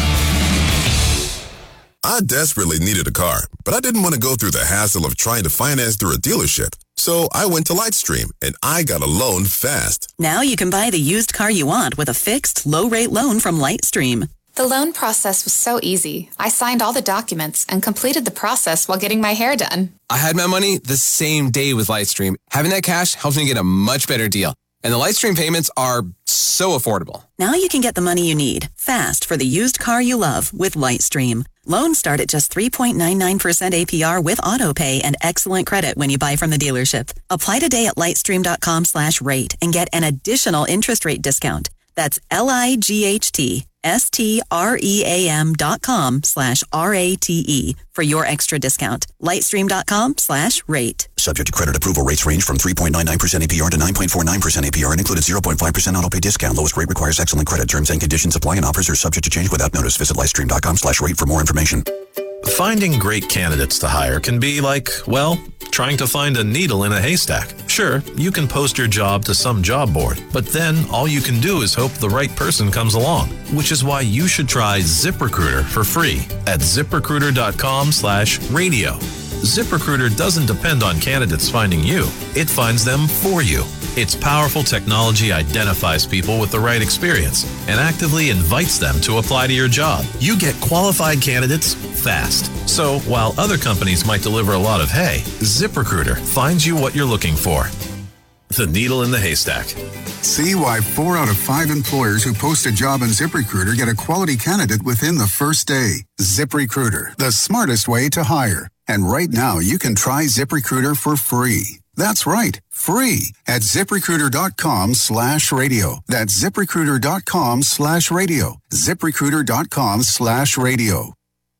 I desperately needed a car, but I didn't want to go through the hassle of trying to finance through a dealership. So I went to Lightstream, and I got a loan fast. Now you can buy the used car you want with a fixed, low-rate loan from Lightstream. The loan process was so easy. I signed all the documents and completed the process while getting my hair done. I had my money the same day with Lightstream. Having that cash helps me get a much better deal. And the Lightstream payments are so affordable. Now you can get the money you need, fast, for the used car you love with Lightstream. Loans start at just 3.99% APR with autopay and excellent credit when you buy from the dealership. Apply today at lightstream.com/rate and get an additional interest rate discount. That's lightstream.com/RATE for your extra discount. Lightstream.com/rate. Subject to credit approval. Rates range from 3.99% APR to 9.49% APR and included 0.5% autopay discount. Lowest rate requires excellent credit. Terms and conditions apply and offers are subject to change without notice. Visit lightstream.com/rate for more information. Finding great candidates to hire can be like, well, trying to find a needle in a haystack. Sure, you can post your job to some job board, but then all you can do is hope the right person comes along, which is why you should try ZipRecruiter for free at ZipRecruiter.com/radio. ZipRecruiter doesn't depend on candidates finding you. It finds them for you. Its powerful technology identifies people with the right experience and actively invites them to apply to your job. You get qualified candidates fast. So while other companies might deliver a lot of hay, ZipRecruiter finds you what you're looking for. The needle in the haystack. See why 4 out of 5 employers who post a job on ZipRecruiter get a quality candidate within the first day. ZipRecruiter, the smartest way to hire. And right now, you can try ZipRecruiter for free. That's right, free at ZipRecruiter.com/radio. That's ZipRecruiter.com/radio. ZipRecruiter.com/radio.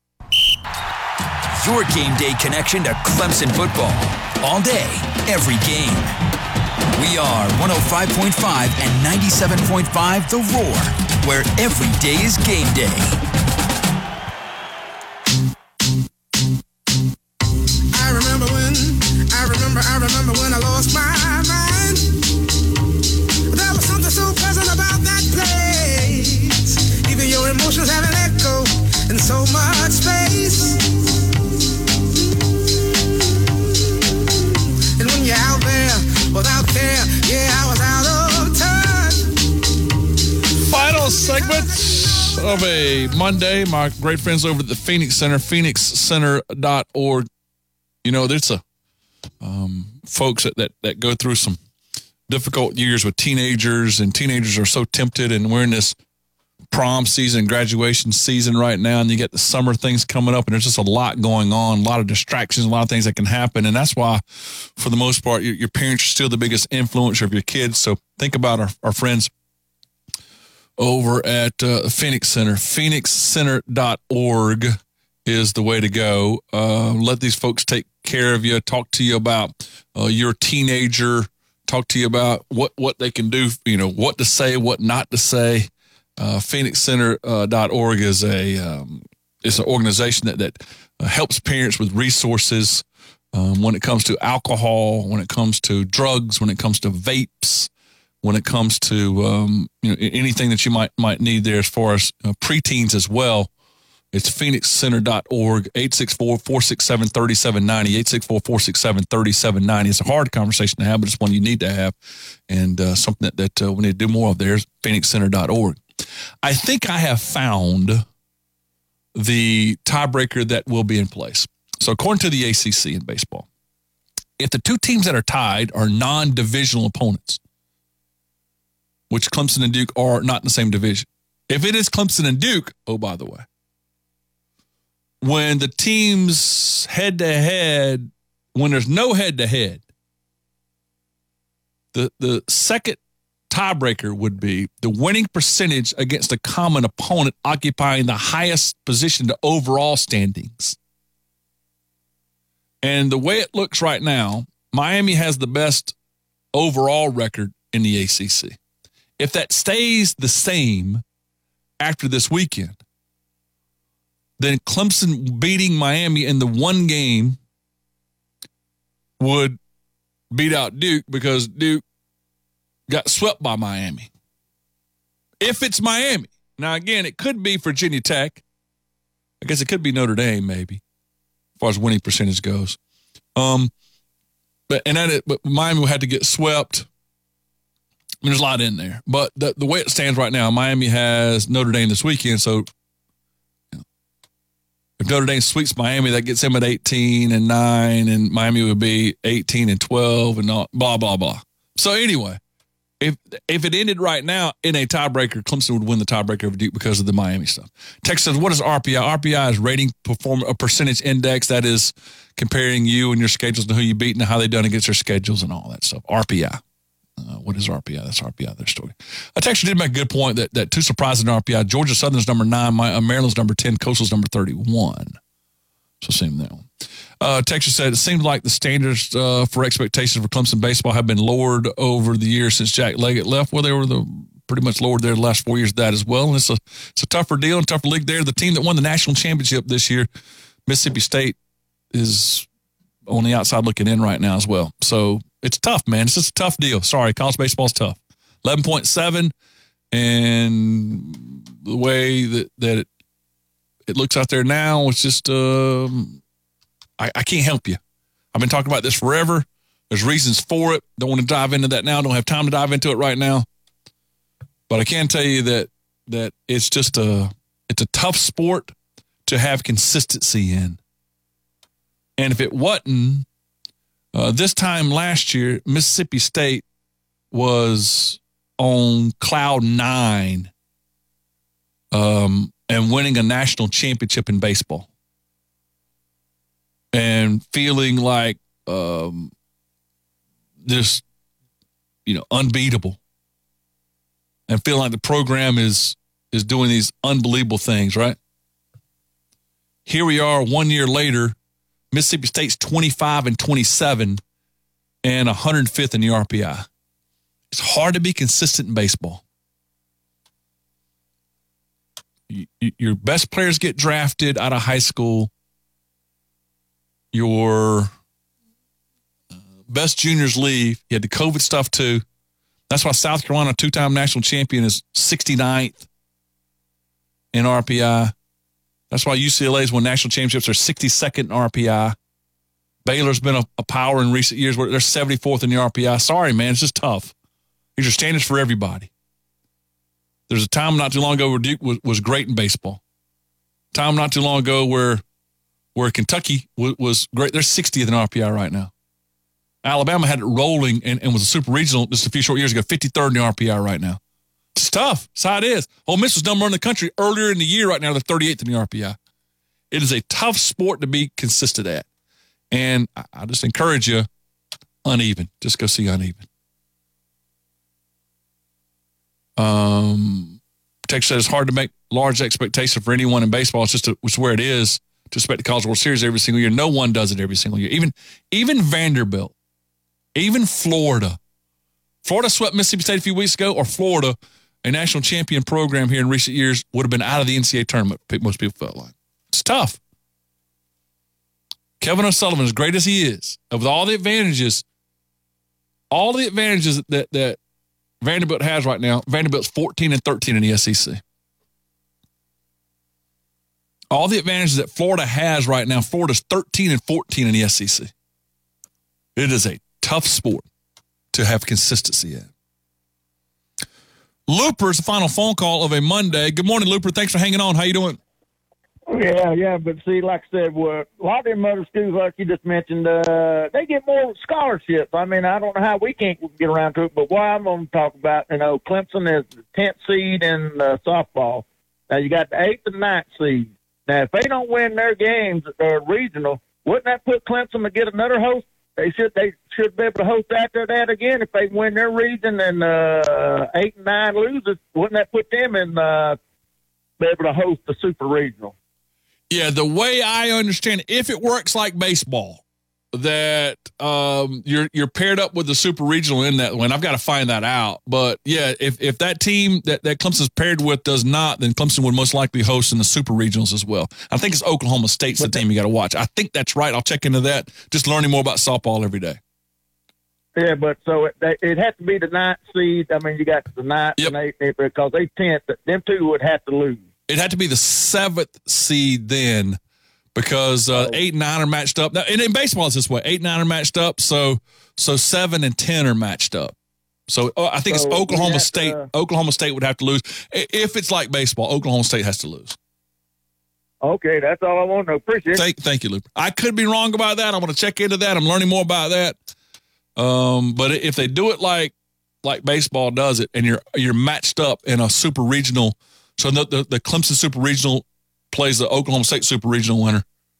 Your game day connection to Clemson football. All day, every game. We are 105.5 and 97.5 The Roar, where every day is game day. I remember when I lost my mind. There was something so pleasant about that place. Even your emotions have an echo in so much space. And when you're out there without care, yeah, I was out of touch. Final segment of a Monday. My great friends over at the Phoenix Center, phoenixcenter.org. You know, there's a folks that go through some difficult years with teenagers, and teenagers are so tempted, and we're in this prom season, graduation season right now, and you get the summer things coming up, and there's just a lot going on, a lot of distractions, a lot of things that can happen, and that's why, for the most part, your parents are still the biggest influencer of your kids. So think about our friends over at Phoenix Center. phoenixcenter.org is the way to go. Let these folks take care of you, talk to you about your teenager, talk to you about what they can do, you know, what to say, what not to say. phoenixcenter.org is an organization that helps parents with resources when it comes to alcohol, when it comes to drugs, when it comes to vapes, when it comes to anything that you might need there as far as preteens as well. It's phoenixcenter.org, 864-467-3790, 864-467-3790. It's a hard conversation to have, but it's one you need to have, and something that we need to do more of there is phoenixcenter.org. I think I have found the tiebreaker that will be in place. So according to the ACC in baseball, if the two teams that are tied are non-divisional opponents, which Clemson and Duke are not in the same division, if it is Clemson and Duke, oh, by the way, when the teams head-to-head, when there's no head-to-head, the second tiebreaker would be the winning percentage against a common opponent occupying the highest position to overall standings. And the way it looks right now, Miami has the best overall record in the ACC. If that stays the same after this weekend, then Clemson beating Miami in the one game would beat out Duke because Duke got swept by Miami. If it's Miami. Now, again, it could be Virginia Tech. I guess it could be Notre Dame, maybe, as far as winning percentage goes. But Miami had to get swept. I mean, there's a lot in there. But the way it stands right now, Miami has Notre Dame this weekend. So if Notre Dame sweeps Miami, that gets them at 18-9, and Miami would be 18-12, and all, blah, blah, blah. So anyway, if it ended right now in a tiebreaker, Clemson would win the tiebreaker over Duke because of the Miami stuff. Text says, what is RPI? RPI is rating a percentage index that is comparing you and your schedules to who you beat and how they done against their schedules and all that stuff. RPI. What is RPI? That's RPI, their story. A texter did make a good point that two surprises in RPI. Georgia Southern's number 9, Maryland's number 10, Coastal's number 31. So same that one. Texas said, it seems like the standards for expectations for Clemson baseball have been lowered over the years since Jack Leggett left. Well, they were pretty much lowered there the last 4 years of that as well. And it's a tougher deal and tougher league there. The team that won the national championship this year, Mississippi State, is on the outside looking in right now as well. So it's tough, man. It's just a tough deal. Sorry, college baseball's tough. 11.7, and the way that it looks out there now, it's just I can't help you. I've been talking about this forever. There's reasons for it. Don't want to dive into that now. Don't have time to dive into it right now. But I can tell you that it's just it's a tough sport to have consistency in. And if it wasn't, this time last year, Mississippi State was on cloud 9 and winning a national championship in baseball. And feeling like just, unbeatable. And feeling like the program is doing these unbelievable things, right? Here we are 1 year later. Mississippi State's 25-27 and 105th in the RPI. It's hard to be consistent in baseball. Your best players get drafted out of high school. Your best juniors leave. You had the COVID stuff too. That's why South Carolina, two-time national champion, is 69th in RPI. That's why UCLA's won national championships. They're 62nd in RPI. Baylor's been a power in recent years where they're 74th in the RPI. Sorry, man, it's just tough. These are standards for everybody. There's a time not too long ago where Duke was great in baseball. Time not too long ago where Kentucky was great. They're 60th in RPI right now. Alabama had it rolling and was a super regional just a few short years ago, 53rd in the RPI right now. It's tough. That's how it is. Ole Miss was number 1 in the country earlier in the year. Right now, they're 38th in the RPI. It is a tough sport to be consistent at. And I just encourage you, uneven. Just go see uneven. Texas said it's hard to make large expectations for anyone in baseball. It's just where it is to expect the College World Series every single year. No one does it every single year. Even Vanderbilt, even Florida. Florida swept Mississippi State a few weeks ago, or Florida, a national champion program here in recent years, would have been out of the NCAA tournament, most people felt like. It's tough. Kevin O'Sullivan, as great as he is, with all the advantages that Vanderbilt has right now, Vanderbilt's 14-13 in the SEC. All the advantages that Florida has right now, Florida's 13-14 in the SEC. It is a tough sport to have consistency in. Looper is the final phone call of a Monday. Good morning, Looper. Thanks for hanging on. How you doing? Yeah, but see, like I said, a lot of them other schools, like you just mentioned, they get more scholarships. I mean, I don't know how we can't get around to it, but what I'm going to talk about, Clemson is the 10th seed in softball. Now, you got the 8th and 9th seed. Now, if they don't win their games or regional, wouldn't that put Clemson to get another host they should be able to host that again if they win their region and 8 and 9 loses. Wouldn't that put them in be able to host the super regional? Yeah, the way I understand it, if it works like baseball, that you're paired up with the super regional in that one. I've got to find that out. But yeah, if that team that Clemson's paired with does not, then Clemson would most likely host in the super regionals as well. I think it's Oklahoma State's the team you got to watch. I think that's right. I'll check into that. Just learning more about softball every day. Yeah, but so it has to be the 9th seed. I mean, you got the 9th and 8th because they 10th. Them two would have to lose. It had to be the 7th seed then. Because 8 and 9 are matched up. Now, and in baseball, it's this way. 8 and 9 are matched up, so 7 and 10 are matched up. So I think it's Oklahoma State. Oklahoma State would have to lose. If it's like baseball, Oklahoma State has to lose. Okay, that's all I want to know. Appreciate it. Thank you, Luke. I could be wrong about that. I want to check into that. I'm learning more about that. But if they do it like baseball does it, and you're matched up in a super regional, so the Clemson super regional plays the Oklahoma State super regional winner.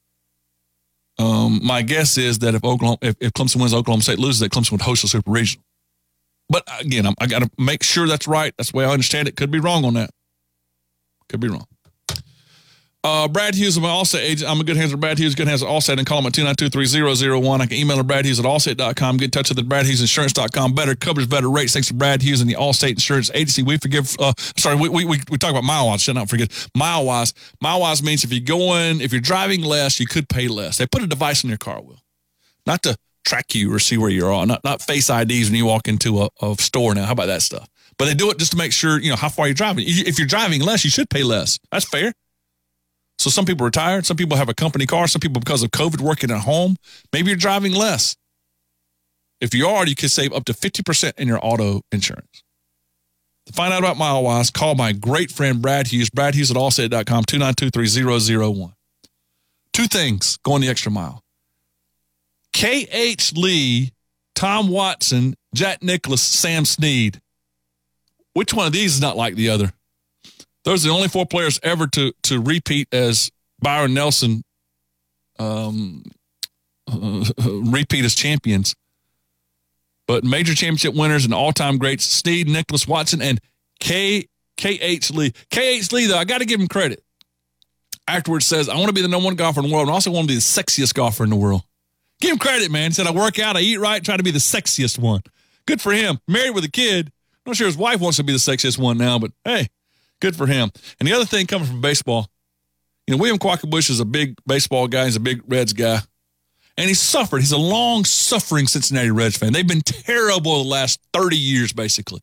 My guess is that if Clemson wins, Oklahoma State loses, that Clemson would host the super regional. But again, I got to make sure that's right. That's the way I understand it. Could be wrong on that. Could be wrong. Brad Hughes, my Allstate agent. I'm in good hands with Brad Hughes. Good hands with Allstate. And call him at 292-3001. I can email him Brad Hughes at allstate.com. Get in touch with the BradHughesInsurance.com. Better coverage, better rates. Thanks to Brad Hughes and the Allstate Insurance Agency. We talk about MileWise. Should not forget MileWise. MileWise means if you're driving less, you could pay less. They put a device in your car wheel, not to track you or see where you're on, not face IDs when you walk into a store now. How about that stuff? But they do it just to make sure, how far you're driving. If you're driving less, you should pay less. That's fair. So some people are retired. Some people have a company car. Some people, because of COVID, working at home. Maybe you're driving less. If you are, you can save up to 50% in your auto insurance. To find out about MileWise, call my great friend Brad Hughes. Brad Hughes at allstate.com, 292-3001. Two things going the extra mile. K.H. Lee, Tom Watson, Jack Nicklaus, Sam Snead. Which one of these is not like the other? Those are the only 4 players ever to repeat as Byron Nelson, repeat as champions. But major championship winners and all-time greats, Snead, Nicklaus, Watson, and K.H. Lee. K.H. Lee, though, I got to give him credit. Afterwards says, I want to be the number 1 golfer in the world, and I also want to be the sexiest golfer in the world. Give him credit, man. He said, I work out, I eat right, try to be the sexiest one. Good for him. Married with a kid. I'm not sure his wife wants to be the sexiest one now, but hey. Good for him. And the other thing coming from baseball, William Quackenbush is a big baseball guy. He's a big Reds guy. And he's suffered. He's a long-suffering Cincinnati Reds fan. They've been terrible the last 30 years, basically.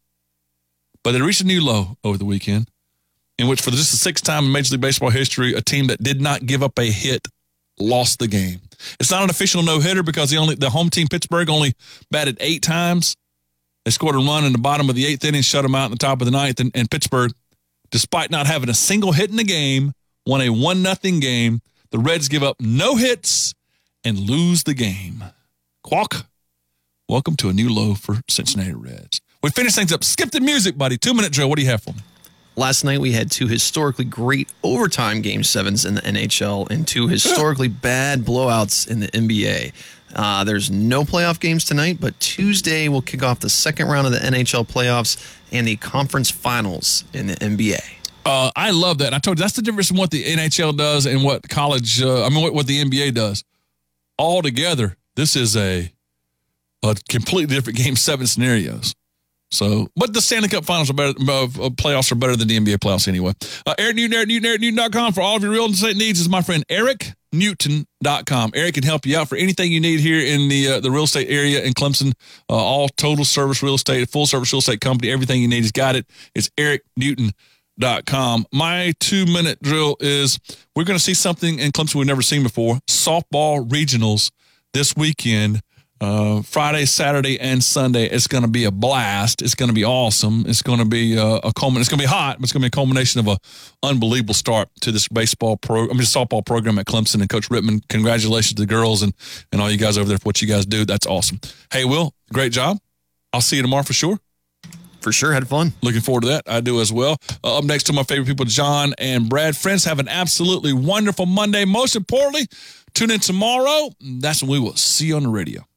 But they reached a new low over the weekend, in which for just the 6th time in Major League Baseball history, a team that did not give up a hit lost the game. It's not an official no-hitter because the home team, Pittsburgh, only batted 8 times. They scored a run in the bottom of the 8th inning, shut them out in the top of the 9th, and Pittsburgh, despite not having a single hit in the game, won a 1-0 game. The Reds give up no hits and lose the game. Quack, welcome to a new low for Cincinnati Reds. We finish things up. Skip the music, buddy. 2-minute drill. What do you have for me? Last night we had 2 historically great overtime Game 7s in the NHL and 2 historically bad blowouts in the NBA. There's no playoff games tonight, but Tuesday we'll kick off the 2nd round of the NHL playoffs and the conference finals in the NBA. I love that. And I told you that's the difference in what the NHL does and what college, what the NBA does. All together, this is a completely different Game 7 scenarios. So, but the Stanley Cup Finals are better. Playoffs are better than the NBA playoffs anyway. Eric Newton, EricNewton.com for all of your real estate needs is my friend EricNewton.com. Eric can help you out for anything you need here in the real estate area in Clemson. All total service real estate, full service real estate company. Everything you need, he's got it. It's EricNewton.com. My 2-minute drill is we're going to see something in Clemson we've never seen before. Softball regionals this weekend. Friday, Saturday, and Sunday. It's going to be a blast. It's going to be awesome. It's going to be it's going to be hot, but it's going to be a culmination of an unbelievable start to this softball program at Clemson. And Coach Rittman, congratulations to the girls and all you guys over there for what you guys do. That's awesome. Hey, Will, great job. I'll see you tomorrow for sure. For sure. Had fun. Looking forward to that. I do as well. Up next to my favorite people, John and Brad. Friends, have an absolutely wonderful Monday. Most importantly, tune in tomorrow. That's when we will see you on the radio.